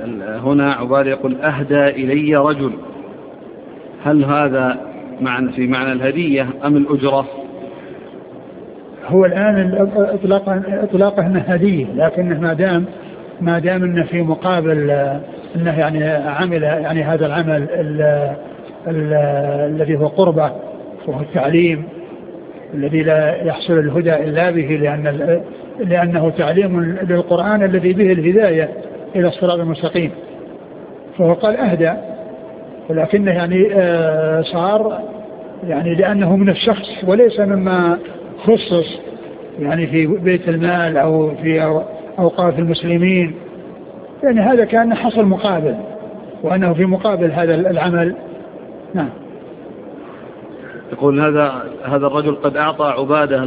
هنا عبادة يقول أهدى إلي رجل، هل هذا في معنى الهدية أم الأجرة؟ هو الآن إطلاقه أنه هدية، لكنه ما دام أنه في مقابل أنه يعني عمل يعني هذا العمل الذي هو قربة وهو التعليم الذي لا يحصل الهدى إلا به، لأنه تعليم للقرآن الذي به الهداية إلى الصراط المستقيم، فهو قال أهدى، ولكنه يعني صار يعني لأنه من الشخص وليس مما خصص يعني في بيت المال أو في أوقاف المسلمين، يعني هذا كان حصل مقابل، وأنه في مقابل هذا العمل. نعم. يقول هذا الرجل قد أعطى عبادة